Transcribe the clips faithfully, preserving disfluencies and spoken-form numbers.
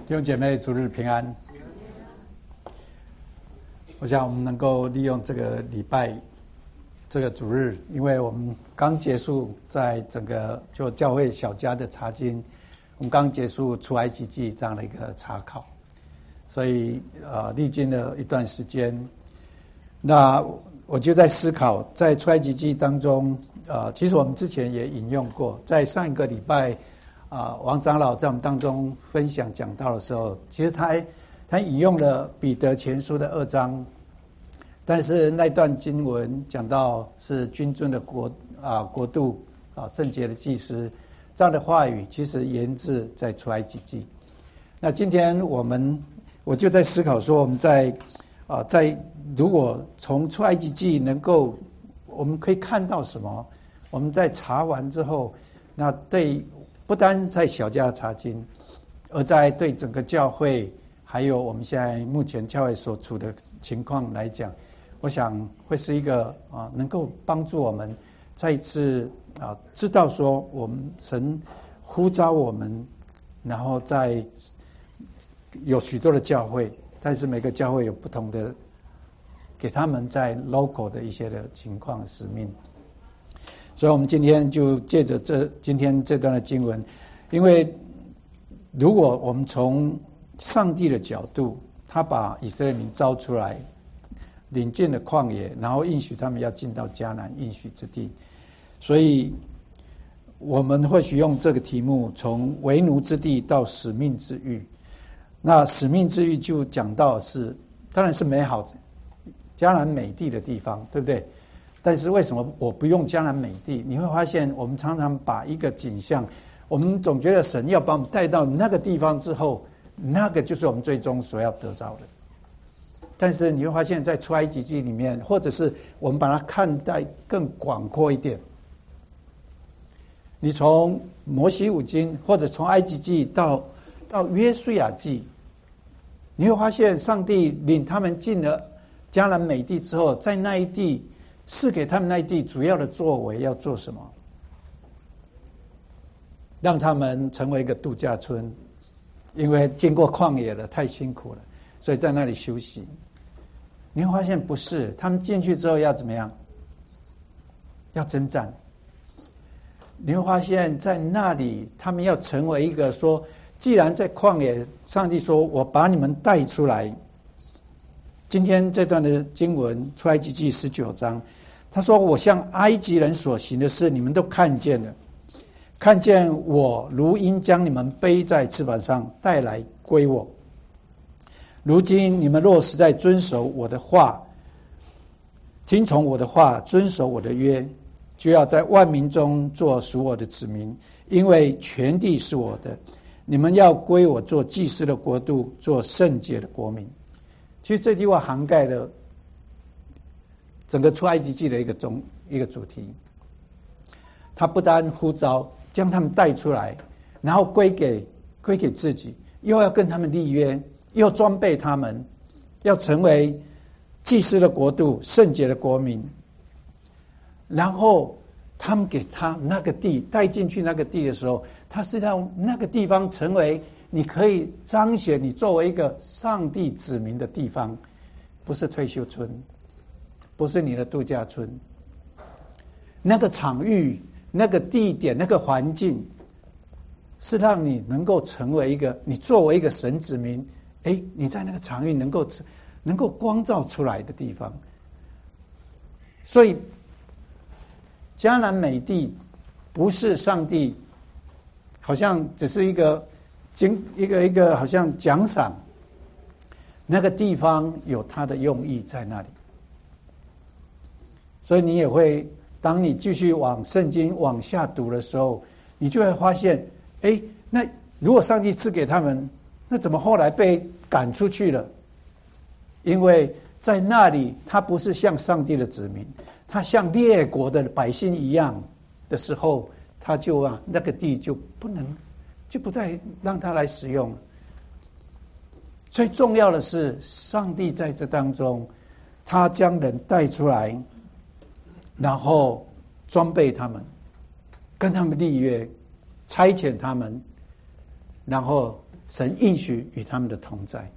弟兄姐妹，主日平安。我想我们能够利用这个礼拜这个主日，因为我们刚结束在整个就教会小家的查经，我们刚结束出埃及记这样的一个查考，所以呃历经了一段时间，那我就在思考，在出埃及记当中，呃，其实我们之前也引用过，在上一个礼拜。啊，王长老在我们当中分享讲道的时候，其实他他引用了彼得前书的二章，但是那段经文讲到是君尊的国啊国度啊圣洁的祭司这样的话语，其实源自在出埃及记。那今天我们我就在思考说，我们在啊在如果从出埃及记能够我们可以看到什么？我们在查完之后，那对。不单是在小家查经，而在对整个教会，还有我们现在目前教会所处的情况来讲，我想会是一个啊，能够帮助我们再一次啊，知道说我们神呼召我们，然后在有许多的教会，但是每个教会有不同的给他们在 local 的一些的情况使命。所以我们今天就借着这今天这段的经文，因为如果我们从上帝的角度，他把以色列民招出来，领进了旷野，然后应许他们要进到迦南应许之地，所以我们或许用这个题目，从为奴之地到使命之域。那使命之域就讲到是，当然是美好迦南美地的地方，对不对？但是为什么我不用迦南美地？你会发现，我们常常把一个景象，我们总觉得神要把我们带到那个地方之后，那个就是我们最终所要得着的。但是你会发现在出埃及记里面，或者是我们把它看待更广阔一点，你从摩西五经，或者从埃及记到到约书亚记，你会发现上帝领他们进了迦南美地之后，在那一地。是给他们那地主要的作为要做什么？让他们成为一个度假村，因为经过旷野了，太辛苦了，所以在那里休息。你会发现不是，他们进去之后要怎么样？要征战。你会发现在那里，他们要成为一个说，既然在旷野，上帝说我把你们带出来。今天这段的经文出埃及记十九章，他说我向埃及人所行的事，你们都看见了，看见我如鹰将你们背在翅膀上带来归我。如今你们若实在遵守我的话，听从我的话，遵守我的约，就要在万民中做属我的子民，因为全地是我的，你们要归我做祭司的国度，做圣洁的国民。其实这句话涵盖了整个出埃及记的一个中一个主题。他不单呼召将他们带出来，然后归给归给自己，又要跟他们立约，又装备他们，要成为祭司的国度、圣洁的国民。然后他们给他那个地带进去那个地的时候，他是让那个地方成为。你可以彰显你作为一个上帝子民的地方，不是退休村，不是你的度假村。那个场域、那个地点、那个环境，是让你能够成为一个，你作为一个神子民，哎，你在那个场域能够能够光照出来的地方。所以，迦南美地不是上帝，好像只是一个。经一个一个好像奖赏，那个地方有它的用意在那里，所以你也会，当你继续往圣经往下读的时候，你就会发现，哎，那如果上帝赐给他们，那怎么后来被赶出去了？因为在那里，他不是像上帝的子民，他像列国的百姓一样的时候，他就啊那个地就不能。就不再让他来使用。最重要的是，上帝在这当中，他将人带出来，然后装备他们，跟他们立约，差遣他们，然后神应许与他们的同在。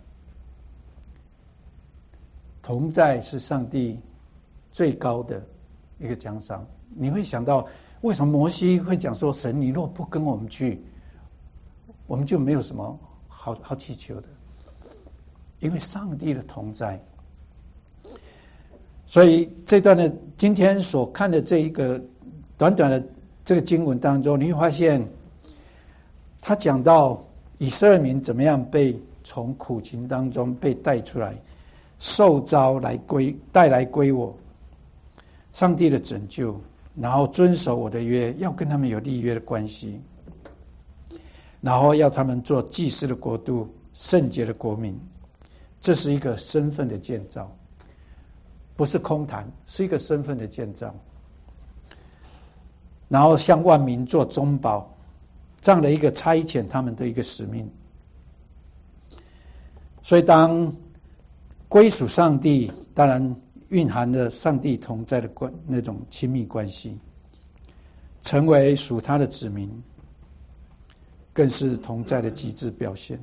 同在是上帝最高的一个奖赏。你会想到为什么摩西会讲说，神你若不跟我们去，我们就没有什么好好祈求的，因为上帝的同在。所以这段的今天所看的这一个短短的这个经文当中，你会发现他讲到以色列民怎么样被从苦情当中被带出来，受召来归带来归我，上帝的拯救，然后遵守我的约，要跟他们有立约的关系，然后要他们做祭司的国度，圣洁的国民。这是一个身份的建造，不是空谈，是一个身份的建造。然后向万民做中保，这样的一个差遣他们的一个使命。所以当归属上帝，当然蕴含了上帝同在的关那种亲密关系，成为属他的子民，更是同在的极致表现。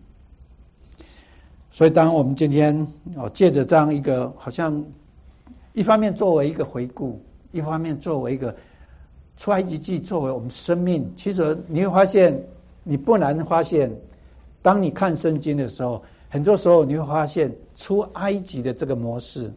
所以当我们今天哦借着这样一个，好像一方面作为一个回顾，一方面作为一个出埃及记作为我们生命，其实你会发现，你不难发现，当你看圣经的时候，很多时候你会发现出埃及的这个模式，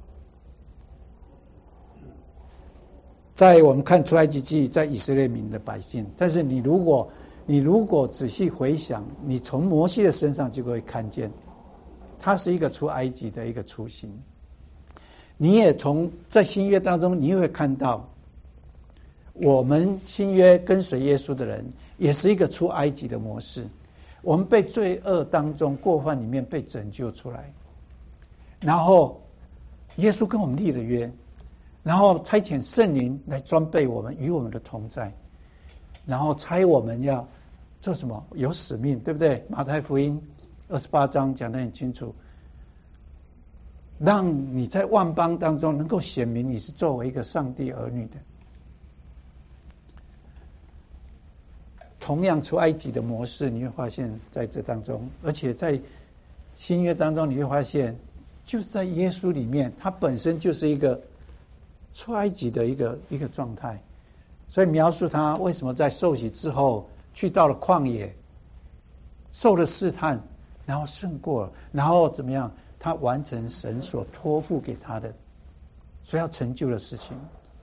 在我们看出埃及记，在以色列民的百姓，但是你如果你如果仔细回想，你从摩西的身上就会看见，他是一个出埃及的一个雏形。你也从在新约当中，你也会看到，我们新约跟随耶稣的人，也是一个出埃及的模式。我们被罪恶当中过犯里面被拯救出来，然后耶稣跟我们立了约，然后差遣圣灵来装备我们，与我们的同在，然后差我们要做什么？有使命，对不对？马太福音二十八章讲得很清楚，让你在万邦当中能够显明你是作为一个上帝儿女的。同样出埃及的模式，你会发现在这当中，而且在新约当中，你会发现就是在耶稣里面，他本身就是一个出埃及的一个一个状态。所以描述他为什么在受洗之后去到了旷野，受了试探，然后胜过了，然后怎么样？他完成神所托付给他的，所以要成就的事情。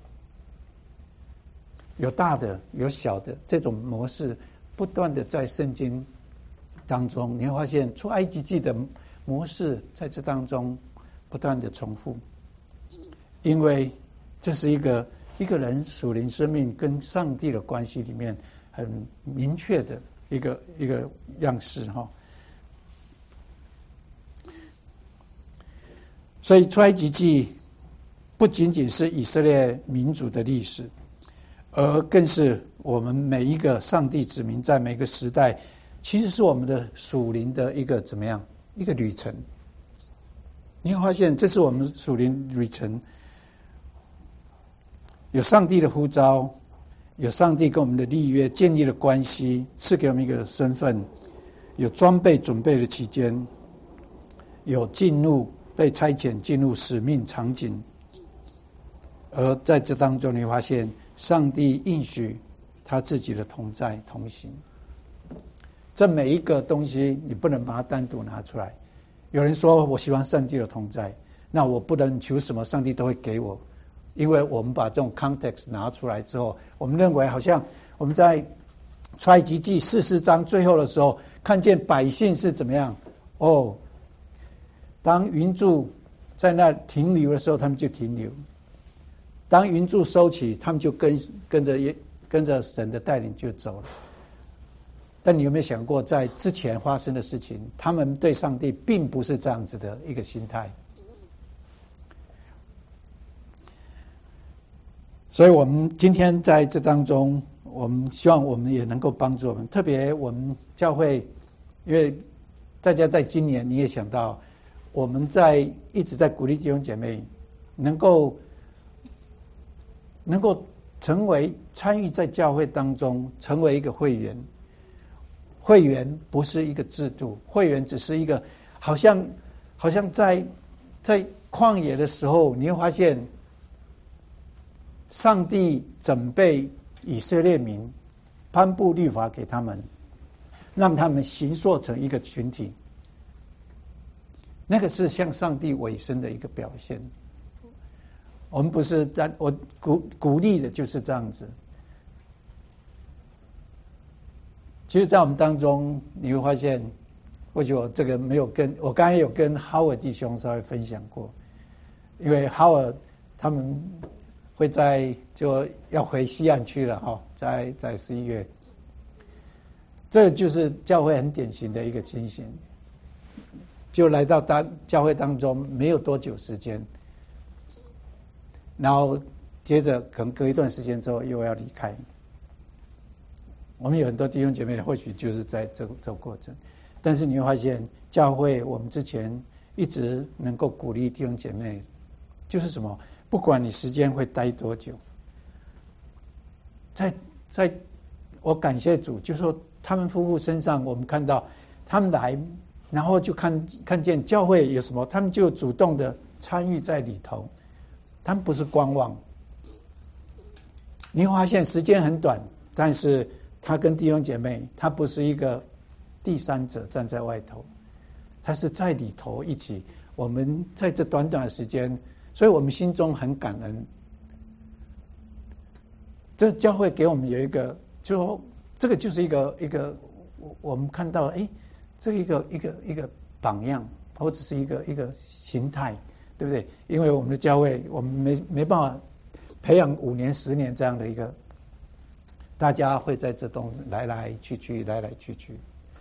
有大的有小的，这种模式不断的在圣经当中，你会发现出埃及记的模式在这当中不断的重复，因为这是一个一个人属灵生命跟上帝的关系里面很明确的一个一个样式哈。所以出埃及记不仅仅是以色列民族的历史，而更是我们每一个上帝子民在每个时代，其实是我们的属灵的一个怎么样一个旅程。你会发现这是我们属灵旅程，有上帝的呼召，有上帝跟我们的立约，建立了关系，赐给我们一个身份，有装备准备的期间，有进入被差遣进入使命场景。而在这当中，你会发现上帝应许他自己的同在同行。这每一个东西你不能把它单独拿出来。有人说我喜欢上帝的同在，那我不能求什么上帝都会给我，因为我们把这种 context 拿出来之后，我们认为好像我们在出埃及记四十章最后的时候，看见百姓是怎么样哦，当云柱在那停留的时候，他们就停留。当云柱收起，他们就跟跟着跟着神的带领就走了。但你有没有想过，在之前发生的事情，他们对上帝并不是这样子的一个心态。所以我们今天在这当中，我们希望我们也能够帮助我们，特别我们教会，因为大家在今年你也想到，我们在一直在鼓励弟兄姐妹能够。能够成为参与在教会当中，成为一个会员， 会员不是一个制度，会员只是一个好像好像在在旷野的时候，你会发现上帝准备以色列民，颁布律法给他们，让他们形塑成一个群体，那个是向上帝委身的一个表现。我们不是在我鼓鼓励的就是这样子。其实，在我们当中，你会发现，或许我这个没有跟我刚才有跟哈尔弟兄稍微分享过，因为哈尔他们会在就要回西岸去了哈，在在十一月，这就是教会很典型的一个情形，就来到当教会当中没有多久时间，然后接着可能隔一段时间之后又要离开。我们有很多弟兄姐妹，或许就是在这个这个过程，但是你会发现，教会我们之前一直能够鼓励弟兄姐妹，就是什么？不管你时间会待多久，在在，我感谢主，就说他们夫妇身上，我们看到他们来，然后就看看见教会有什么，他们就主动的参与在里头，他们不是观望。你会发现时间很短，但是他跟弟兄姐妹，他不是一个第三者站在外头，他是在里头一起。我们在这短短的时间，所以我们心中很感恩。这教会给我们有一个，就说这个就是一个一个，我们看到，哎，这一个一个一个榜样，或者是一个一个形态，对不对？因为我们的教会，我们没没办法培养五年、十年这样的一个。大家会在这东来来去去，来来去去，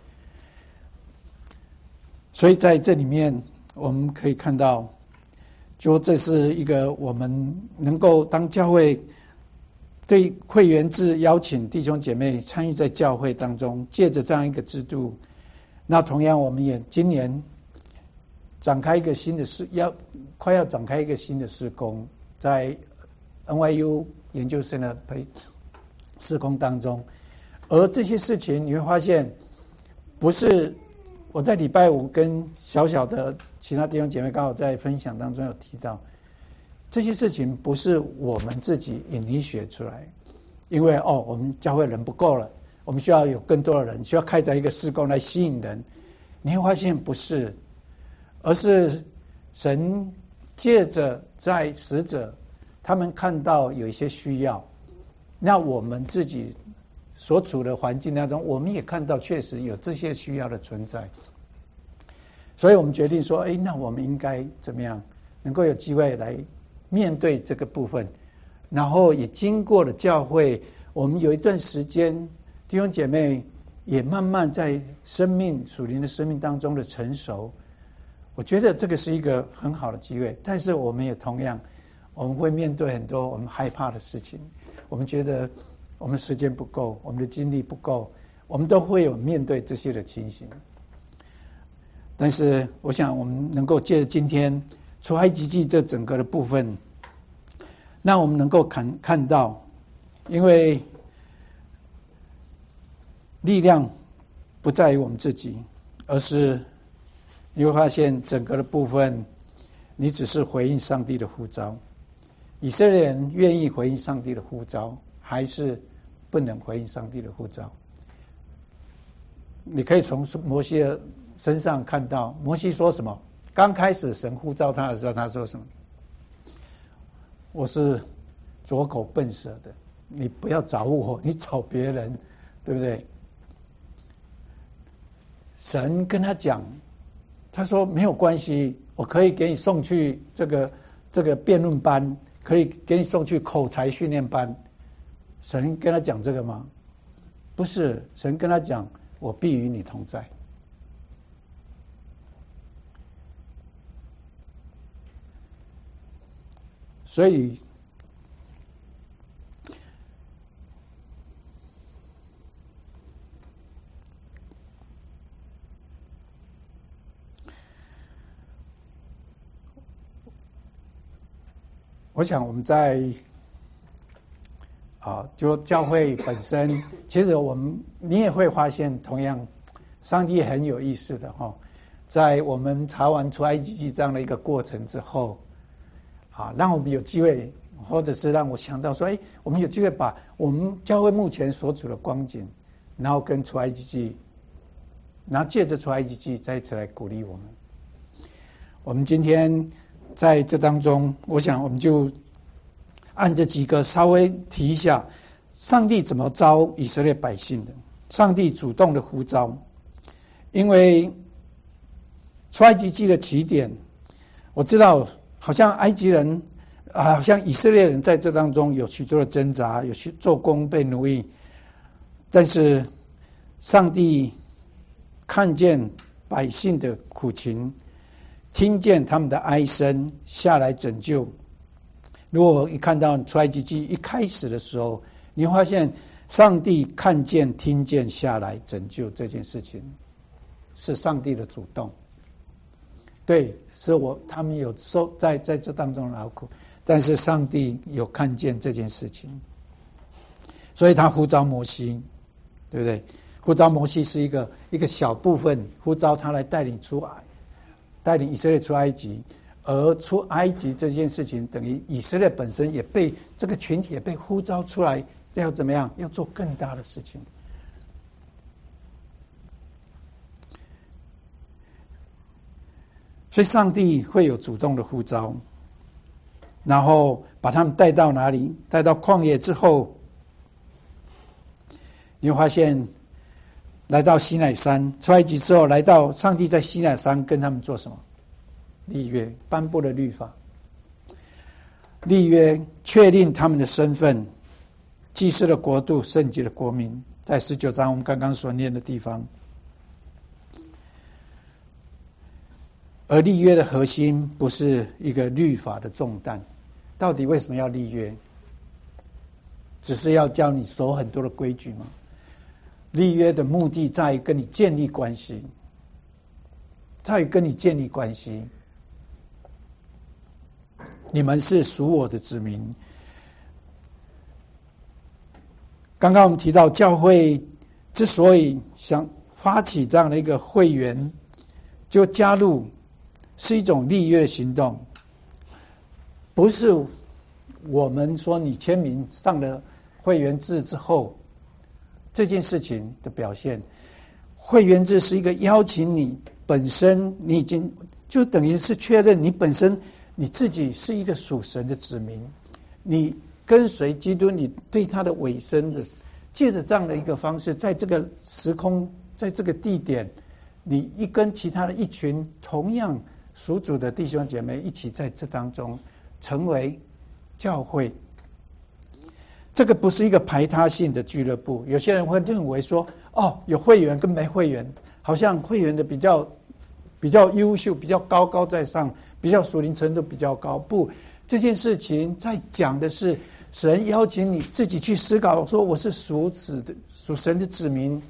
所以在这里面我们可以看到，就这是一个我们能够当教会对会员制邀请弟兄姐妹参与在教会当中，借着这样一个制度，那同样我们也今年展开一个新的事，要快要展开一个新的事工，在 N Y U 研究生的培。事工当中，而这些事情你会发现，不是我在礼拜五跟小小的其他弟兄姐妹刚好在分享当中有提到，这些事情不是我们自己引力学出来，因为哦，我们教会人不够了，我们需要有更多的人，需要开展一个事工来吸引人。你会发现不是，而是神借着在使者，他们看到有一些需要。那我们自己所处的环境当中，我们也看到确实有这些需要的存在，所以我们决定说，哎，那我们应该怎么样能够有机会来面对这个部分，然后也经过了教会，我们有一段时间弟兄姐妹也慢慢在生命属灵的生命当中的成熟，我觉得这个是一个很好的机会，但是我们也同样我们会面对很多我们害怕的事情。我们觉得我们时间不够，我们的精力不够，我们都会有面对这些的情形。但是我想我们能够借着今天出埃及记这整个的部分，那我们能够看看到，因为力量不在于我们自己，而是你会发现整个的部分，你只是回应上帝的呼召。以色列人愿意回应上帝的呼召，还是不能回应上帝的呼召？你可以从摩西的身上看到，摩西说什么？刚开始神呼召他的时候，他说什么？我是拙口笨舌的，你不要找我，你找别人，对不对？神跟他讲，他说没有关系，我可以给你送去这个这个辩论班。可以给你送去口才训练班，神跟他讲这个吗？不是，神跟他讲，我必与你同在。所以，我想我们在啊， 就教会本身，其实我们你也会发现，同样上帝很有意思的哈，在我们查完出埃及记这样的一个过程之后，啊，让我们有机会，或者是让我想到说，哎，我们有机会把我们教会目前所处的光景，然后跟出埃及记，然后借着出埃及记再一次来鼓励我们。我们今天在这当中，我想我们就按这几个稍微提一下，上帝怎么招以色列百姓的？上帝主动的呼召，因为出埃及记的起点，我知道好像埃及人啊，好像以色列人在这当中有许多的挣扎，有许做工被奴役，但是上帝看见百姓的苦情，听见他们的哀声，下来拯救。如果一看到出埃及记一开始的时候，你会发现上帝看见、听见下来拯救这件事情是上帝的主动。对，是我他们有受在在这当中劳苦，但是上帝有看见这件事情，所以他呼召摩西，对不对？呼召摩西是一个一个小部分，呼召他来带领出埃，带领以色列出埃及。而出埃及这件事情，等于以色列本身也被这个群体也被呼召出来，要怎么样？要做更大的事情。所以上帝会有主动的呼召，然后把他们带到哪里？带到旷野之后，你会发现，来到西乃山，出埃及之后，来到上帝在西乃山跟他们做什么？立约，颁布了律法，立约确定他们的身份，祭司的国度，圣洁的国民，在十九章我们刚刚所念的地方。而立约的核心不是一个律法的重担，到底为什么要立约？只是要教你守很多的规矩吗？立约的目的在于跟你建立关系，在于跟你建立关系。你们是属我的子民。刚刚我们提到教会之所以想发起这样的一个会员，就加入是一种立约的行动，不是我们说你签名上了会员制之后这件事情的表现。会员制是一个邀请你本身，你已经就等于是确认你本身你自己是一个属神的子民，你跟随基督，你对他的委身的，借着这样的一个方式，在这个时空，在这个地点，你一跟其他的一群同样属主的弟兄姐妹一起在这当中成为教会。这个不是一个排他性的俱乐部。有些人会认为说，哦，有会员跟没会员，好像会员的比较比较优秀，比较高高在上，比较属灵程度比较高。不，这件事情在讲的是神邀请你自己去思考，说我是属子的属神的子民，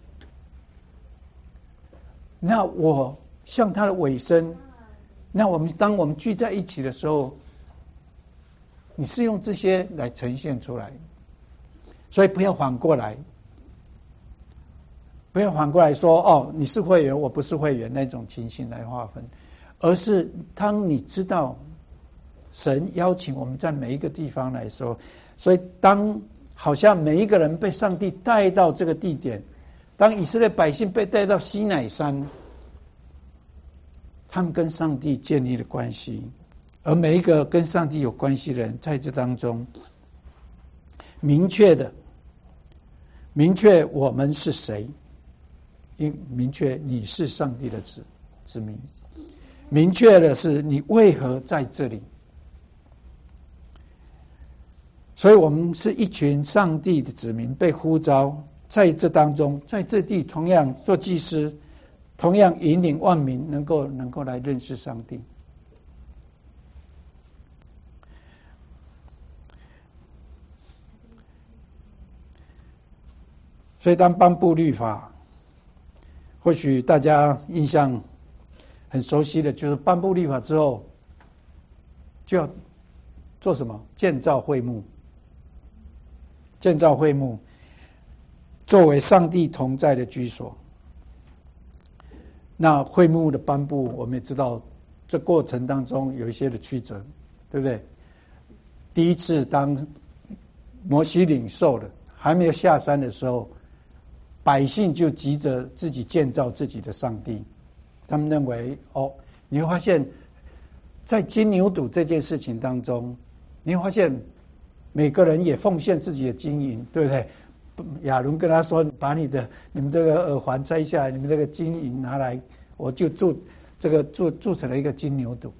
那我像他的尾声，那我们当我们聚在一起的时候，你是用这些来呈现出来，所以不要反过来，不要反过来说，哦，你是会员，我不是会员那种情形来划分，而是当你知道神邀请我们在每一个地方来说，所以当好像每一个人被上帝带到这个地点，当以色列百姓被带到西乃山，他们跟上帝建立了关系，而每一个跟上帝有关系的人在这当中明确的明确我们是谁，明确你是上帝的子子民，明确的是你为何在这里。所以我们是一群上帝的子民，被呼召在这当中，在这地同样做祭司，同样引领万民能够能够来认识上帝。所以当颁布律法，或许大家印象很熟悉的就是颁布律法之后就要做什么？建造会幕。 建造会幕，作为上帝同在的居所。那会幕的颁布，我们也知道，这过程当中有一些的曲折，对不对？第一次当摩西领受了，还没有下山的时候，百姓就急着自己建造自己的上帝。他们认为，哦，你会发现在金牛犊这件事情当中，你会发现每个人也奉献自己的金银，对不对？亚伦跟他说：“把你的你们这个耳环摘下来，你们这个金银拿来，我就铸这个铸铸成了一个金牛犊。”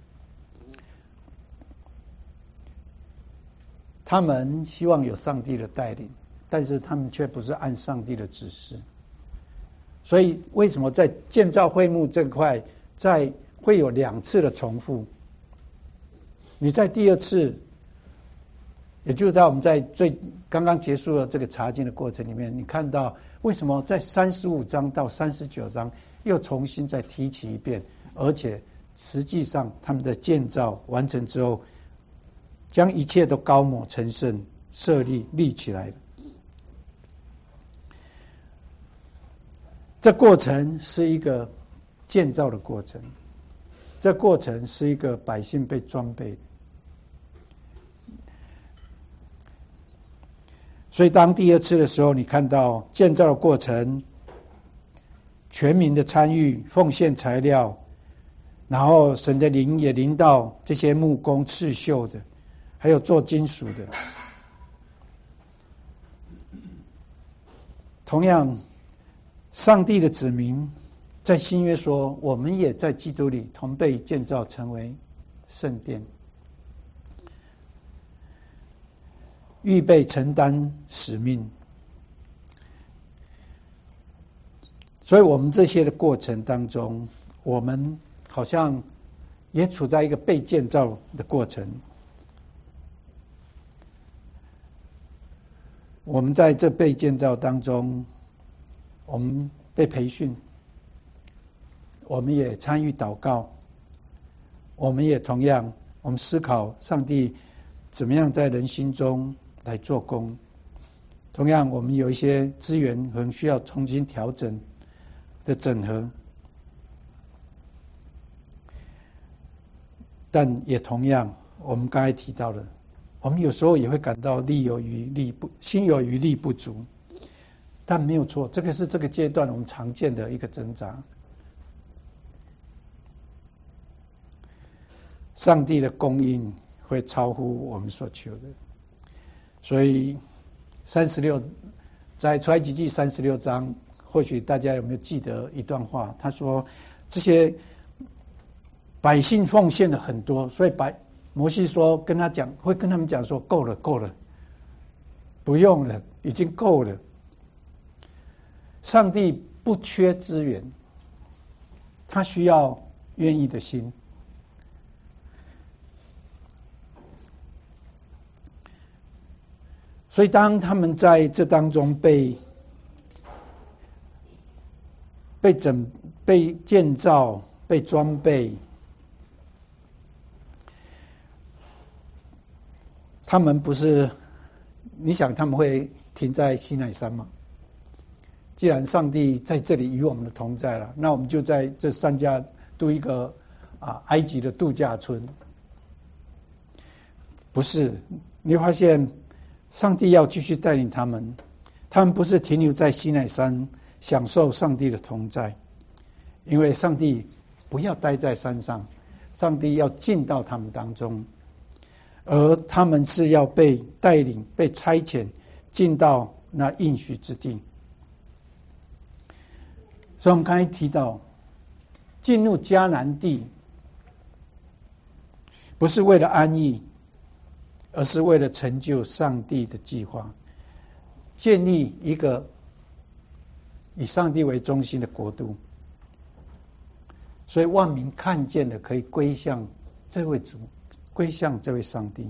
他们希望有上帝的带领，但是他们却不是按上帝的指示。所以为什么在建造会幕这块，在会有两次的重复？你在第二次，也就是在我们在最刚刚结束了这个查经的过程里面，你看到为什么在三十五章到三十九章又重新再提起一遍，而且实际上他们的建造完成之后，将一切都高抹成圣，设立立起来了。这过程是一个建造的过程，这过程是一个百姓被装备的。所以当第二次的时候，你看到建造的过程，全民的参与，奉献材料，然后神的灵也临到这些木工刺绣的，还有做金属的。同样，上帝的子民在新约说，我们也在基督里同被建造成为圣殿，预备承担使命。所以我们这些的过程当中，我们好像也处在一个被建造的过程。我们在这被建造当中，我们被培训，我们也参与祷告，我们也同样，我们思考上帝怎么样在人心中来做工。同样，我们有一些资源可能需要重新调整的整合，但也同样，我们刚才提到了，我们有时候也会感到力有余力不心有余力不足，但没有错，这个是这个阶段我们常见的一个挣扎。上帝的供应会超乎我们所求的，所以三十六在出埃及记三十六章，或许大家有没有记得一段话？他说：“这些百姓奉献了很多，所以百摩西说跟他讲，会跟他们讲说，够了，够了，不用了，已经够了。上帝不缺资源，他需要愿意的心。”所以当他们在这当中被被整被建造、被装备，他们不是，你想他们会停在西乃山吗？既然上帝在这里与我们的同在了，那我们就在这山家度一个啊埃及的度假村。不是，你会发现上帝要继续带领他们，他们不是停留在西乃山享受上帝的同在，因为上帝不要待在山上，上帝要进到他们当中，而他们是要被带领、被差遣进到那应许之地。所以我们刚才提到，进入迦南地不是为了安逸，而是为了成就上帝的计划，建立一个以上帝为中心的国度。所以万民看见的可以归向这位主，归向这位上帝。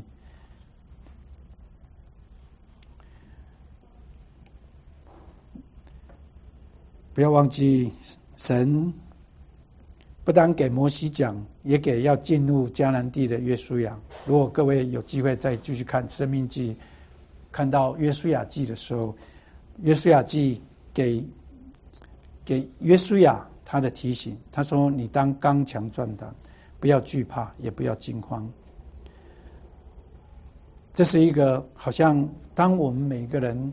不要忘记，神不单给摩西讲，也给要进入迦南地的约书亚。如果各位有机会再继续看《申命记》， 看到约书亚记的时候，约书亚记给给约书亚他的提醒，他说你当刚强壮胆，不要惧怕，也不要惊慌。这是一个好像当我们每个人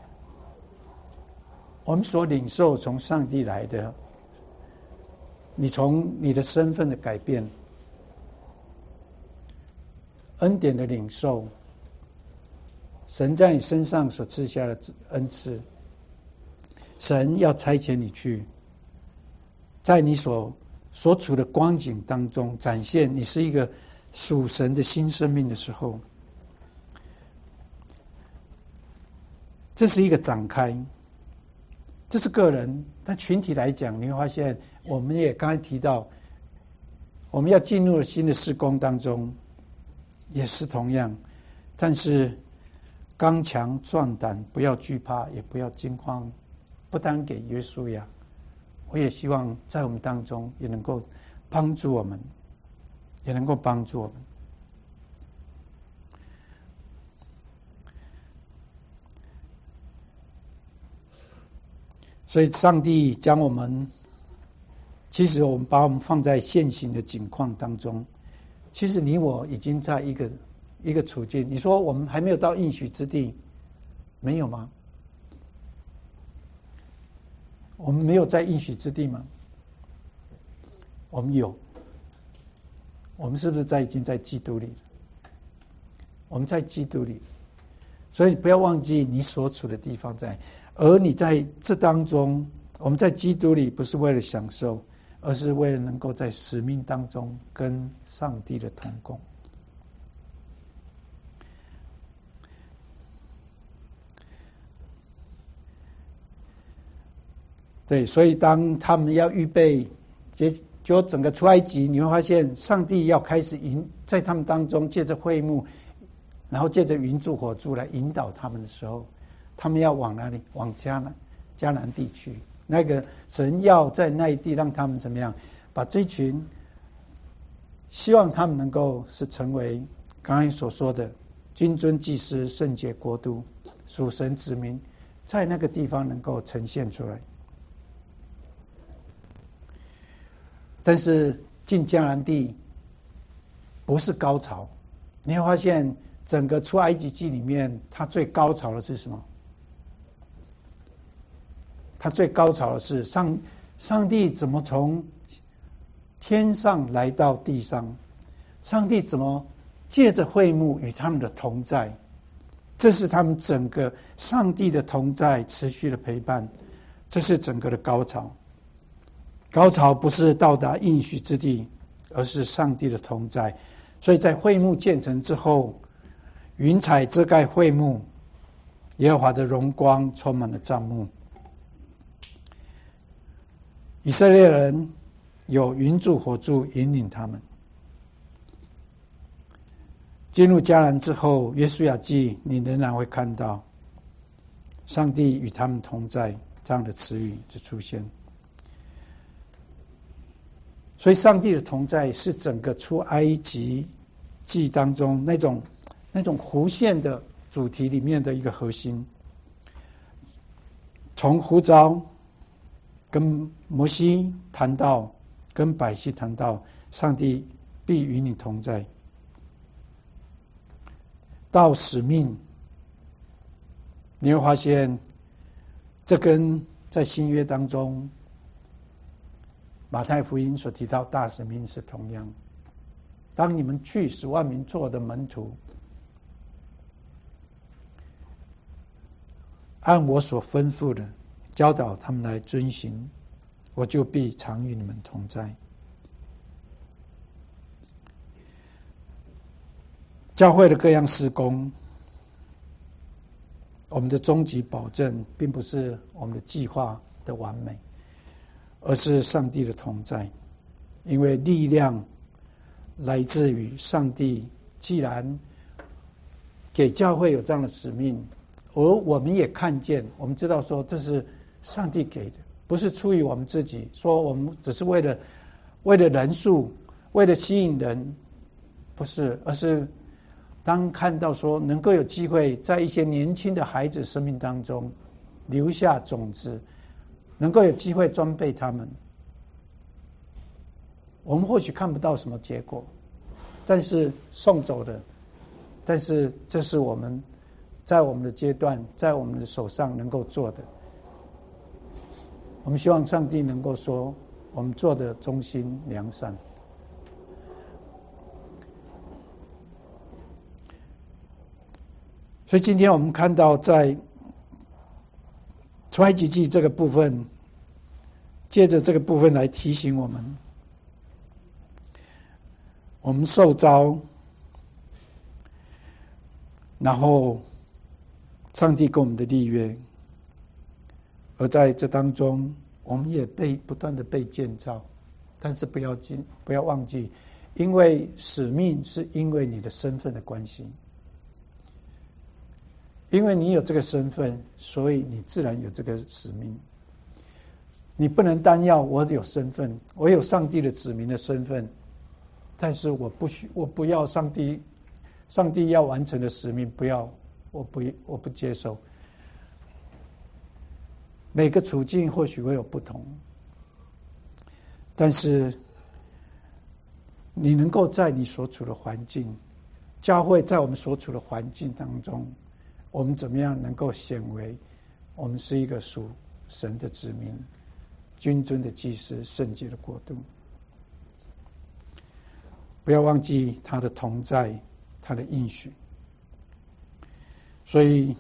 我们所领受从上帝来的，你从你的身份的改变，恩典的领受，神在你身上所赐下的恩赐，神要差遣你去，在你所所处的光景当中展现你是一个属神的新生命的时候，这是一个展开，这是个人，但群体来讲，你会发现，我们也刚才提到，我们要进入了新的事工当中，也是同样。但是刚强壮胆，不要惧怕，也不要惊慌。不单给约书亚，我也希望在我们当中也能够帮助我们，也能够帮助我们。所以上帝将我们，其实我们把我们放在现行的境况当中，其实你我已经在一个一个处境。你说我们还没有到应许之地，没有吗？我们没有在应许之地吗？我们有。我们是不是在已经在基督里？我们在基督里。所以不要忘记你所处的地方在，而你在这当中，我们在基督里不是为了享受，而是为了能够在使命当中跟上帝的同工。对，所以当他们要预备，就整个出埃及，你会发现上帝要开始引在他们当中，借着会幕，然后借着云柱火柱来引导他们的时候，他们要往哪里？往迦南迦南地区。那个神要在那一地让他们怎么样？把这群希望他们能够是成为刚才所说的君尊祭司、圣洁国度、属神子民，在那个地方能够呈现出来。但是进迦南地不是高潮，你会发现整个出埃及记里面，它最高潮的是什么？它最高潮的是上上帝怎么从天上来到地上，上帝怎么借着会幕与他们的同在，这是他们整个上帝的同在持续的陪伴，这是整个的高潮。高潮不是到达应许之地，而是上帝的同在。所以在会幕建成之后，云彩遮盖会幕，耶和华的荣光充满了帐幕。以色列人有云柱火柱引领他们。进入迦南之后，约书亚记你仍然会看到上帝与他们同在这样的词语就出现。所以上帝的同在是整个出埃及记当中那种那种弧线的主题里面的一个核心。从呼召跟摩西谈到，跟百姓谈到，上帝必与你同在，到使命，你会发现这跟在新约当中马太福音所提到大使命是同样。当你们去使万民做我的门徒，按我所吩咐的教导他们来遵行，我就必常与你们同在。教会的各样事工，我们的终极保证并不是我们的计划的完美，而是上帝的同在。因为力量来自于上帝，既然给教会有这样的使命，而我们也看见，我们知道说这是上帝给的，不是出于我们自己，说我们只是为了为了人数，为了吸引人，不是，而是当看到说能够有机会在一些年轻的孩子生命当中留下种子，能够有机会装备他们，我们或许看不到什么结果，但是送走的，但是这是我们在我们的阶段，在我们的手上能够做的。我们希望上帝能够说我们做的忠心良善。所以今天我们看到在出埃及记这个部分，借着这个部分来提醒我们，我们受召，然后上帝跟我们的立约，而在这当中我们也被不断的被建造，但是不要记不要忘记，因为使命是因为你的身份的关系，因为你有这个身份，所以你自然有这个使命。你不能单要我有身份，我有上帝的子民的身份，但是我不需我不要上帝上帝要完成的使命，不要我不我不接受。每个处境或许会有不同，但是你能够在你所处的环境，教会在我们所处的环境当中，我们怎么样能够显为我们是一个属神的子民，君尊的祭司，圣洁的国度。不要忘记他的同在，他的应许。所以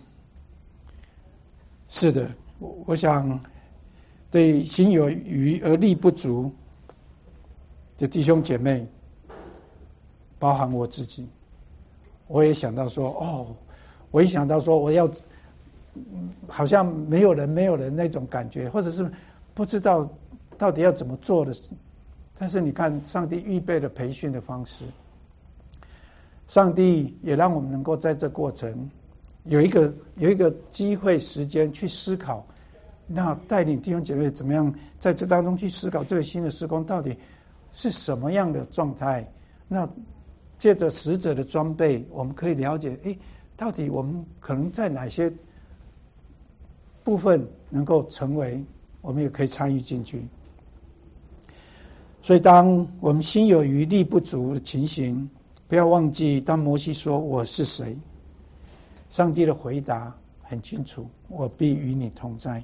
是的，我想对心有余而力不足的弟兄姐妹，包含我自己，我也想到说，哦，我一想到说我要好像没有人没有人那种感觉，或者是不知道到底要怎么做的。但是你看上帝预备的培训的方式，上帝也让我们能够在这过程有一个有一个机会时间去思考，那带领弟兄姐妹怎么样在这当中去思考这个新的事工到底是什么样的状态。那借着使者的装备，我们可以了解，诶，到底我们可能在哪些部分能够成为，我们也可以参与进去。所以当我们心有余力不足的情形，不要忘记当摩西说我是谁，上帝的回答很清楚，我必与你同在。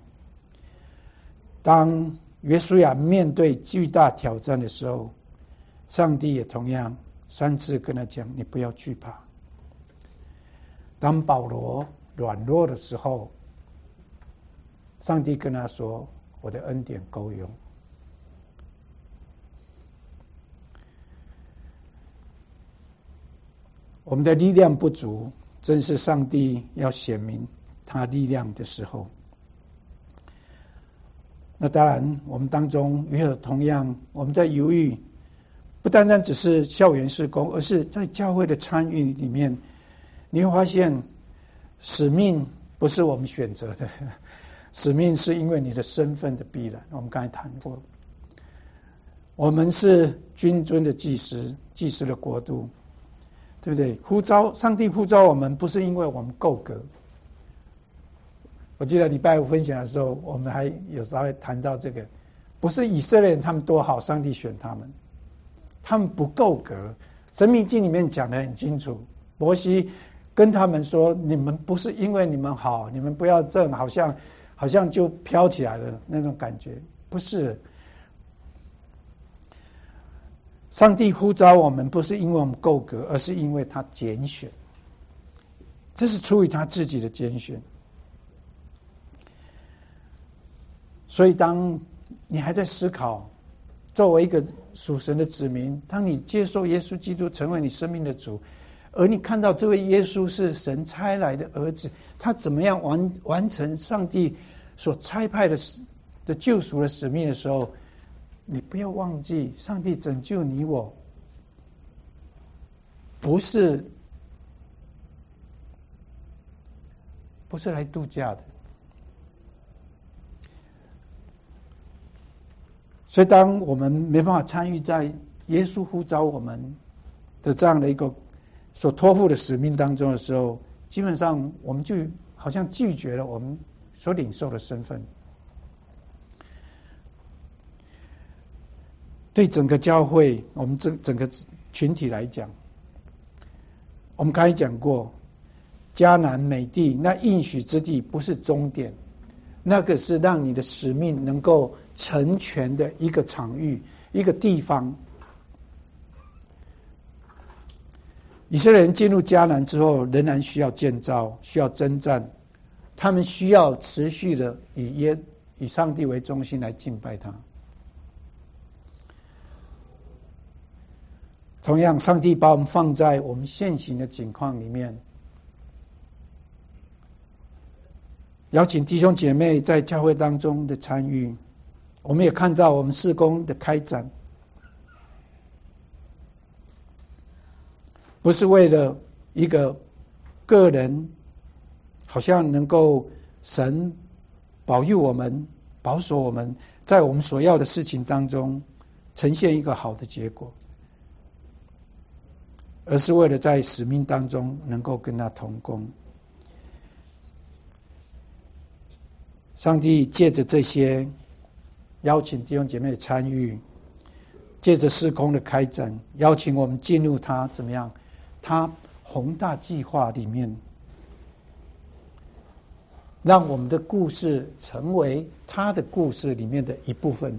当约书亚面对巨大挑战的时候，上帝也同样三次跟他讲，你不要惧怕。当保罗软弱的时候，上帝跟他说，我的恩典够用。我们的力量不足，正是上帝要显明他力量的时候。那当然我们当中也有同样我们在犹豫，不单单只是校园事工，而是在教会的参与里面，你会发现使命不是我们选择的，使命是因为你的身份的必然。我们刚才谈过，我们是君尊的祭司，祭司的国度，对不对？呼召上帝呼召我们，不是因为我们够格。我记得礼拜五分享的时候，我们还有时候会谈到这个，不是以色列人他们多好，上帝选他们，他们不够格。申命记里面讲得很清楚，摩西跟他们说，你们不是因为你们好，你们不要这样好像好像就飘起来了那种感觉，不是。上帝呼召我们，不是因为我们够格，而是因为他拣选，这是出于他自己的拣选。所以当你还在思考，作为一个属神的子民，当你接受耶稣基督成为你生命的主，而你看到这位耶稣是神差来的儿子，他怎么样完完成上帝所差派的的救赎的使命的时候，你不要忘记，上帝拯救你我，不是不是来度假的。所以当我们没办法参与在耶稣呼召我们的这样的一个所托付的使命当中的时候，基本上我们就好像拒绝了我们所领受的身份。对整个教会，我们整整个群体来讲，我们刚才讲过，迦南美地那应许之地不是终点，那个是让你的使命能够成全的一个场域，一个地方。以色列人进入迦南之后，仍然需要建造，需要征战，他们需要持续的以耶以上帝为中心来敬拜他。同样，上帝把我们放在我们现行的境况里面，邀请弟兄姐妹在教会当中的参与，我们也看到我们事工的开展，不是为了一个个人，好像能够神保佑我们、保守我们，在我们所要的事情当中呈现一个好的结果，而是为了在使命当中能够跟他同工。上帝借着这些邀请弟兄姐妹参与，借着事工的开展，邀请我们进入他怎么样？他宏大计划里面，让我们的故事成为他的故事里面的一部分。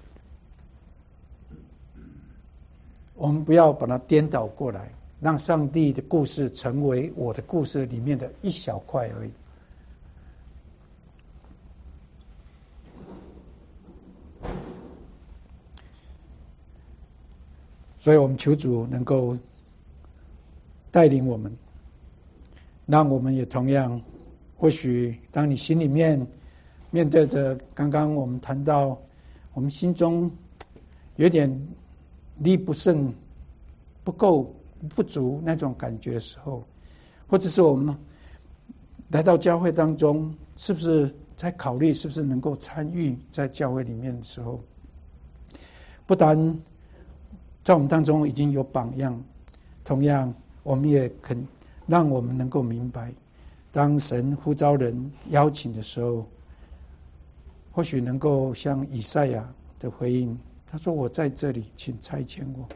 我们不要把它颠倒过来，让上帝的故事成为我的故事里面的一小块而已。所以我们求主能够带领我们，让我们也同样，或许当你心里面面对着刚刚我们谈到我们心中有点力不胜、不够、不足那种感觉的时候，或者是我们来到教会当中，是不是在考虑是不是能够参与在教会里面的时候，不但在我们当中已经有榜样，同样我们也肯让我们能够明白，当神呼召人邀请的时候，或许能够像以赛亚的回应，他说我在这里，请差遣我。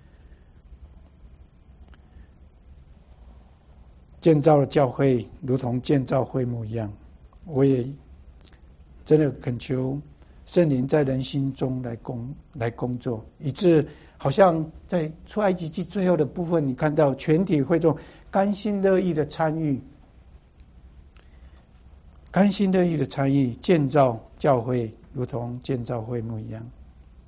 建造了教会如同建造会幕一样，我也真的恳求圣灵在人心中来工来工作，以致好像在出埃及记最后的部分，你看到全体会众甘心乐意的参与，甘心乐意的参与建造教会，如同建造会幕一样。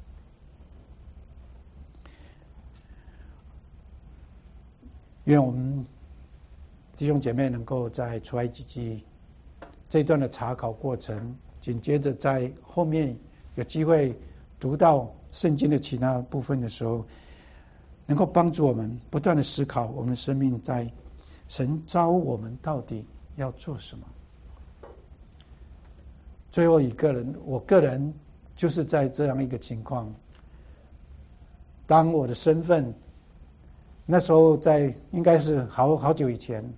愿我们弟兄姐妹能够在出埃及记这一段的查考过程，紧接着在后面有机会读到圣经的其他部分的时候，能够帮助我们不断的思考我们的生命在神召我们到底要做什么。最后一个人，我个人就是在这样一个情况，当我的身份那时候在应该是好好久以前，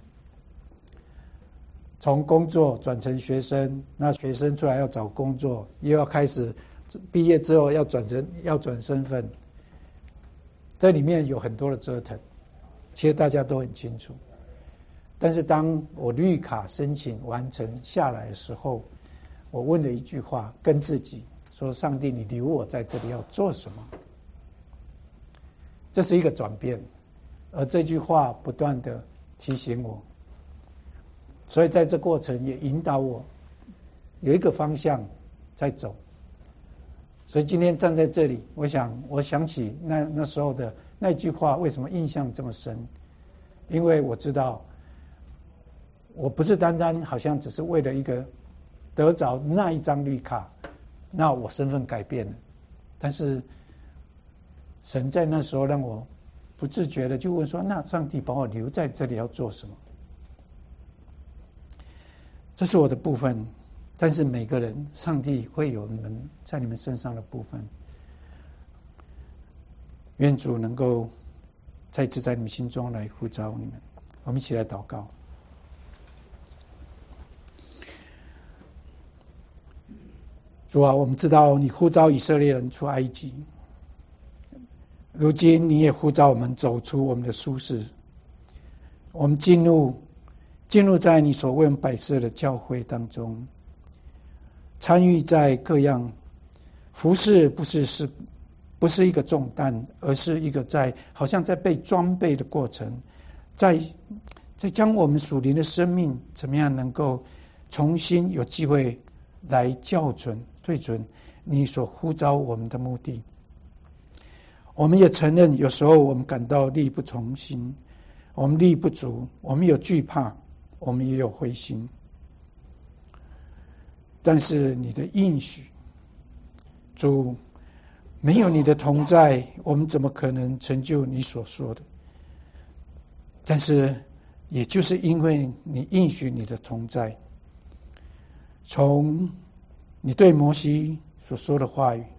从工作转成学生，那学生出来要找工作，又要开始毕业之后要转成要转身份，这里面有很多的折腾，其实大家都很清楚。但是当我绿卡申请完成下来的时候，我问了一句话，跟自己说：上帝，你留我在这里要做什么？这是一个转变，而这句话不断的提醒我，所以在这过程也引导我有一个方向在走。所以今天站在这里，我想我想起那那时候的那句话，为什么印象这么深？因为我知道我不是单单好像只是为了一个得着那一张绿卡，那我身份改变了，但是神在那时候让我不自觉的就问说，那上帝把我留在这里要做什么？这是我的部分，但是每个人上帝会有你们在你们身上的部分。愿主能够再次在你们心中来呼召你们。我们一起来祷告。主啊，我们知道你呼召以色列人出埃及，如今你也呼召我们走出我们的舒适，我们进入进入在你所为我们摆设的教会当中，参与在各样服事，不是是不是一个重担，而是一个在好像在被装备的过程，在在将我们属灵的生命怎么样能够重新有机会来校准对准你所呼召我们的目的。我们也承认有时候我们感到力不从心，我们力不足，我们有惧怕，我们也有灰心，但是你的应许，主，没有你的同在，我们怎么可能成就你所说的？但是也就是因为你应许你的同在，从你对摩西所说的话语，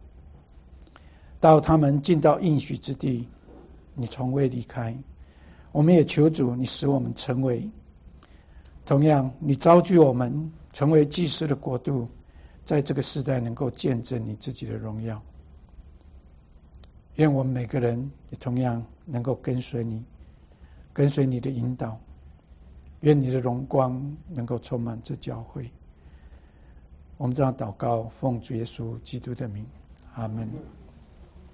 到他们进到应许之地，你从未离开。我们也求主，你使我们成为同样，你召聚我们成为祭司的国度，在这个时代能够见证你自己的荣耀。愿我们每个人也同样能够跟随你，跟随你的引导。愿你的荣光能够充满这教会。我们这样祷告，奉主耶稣基督的名，阿们。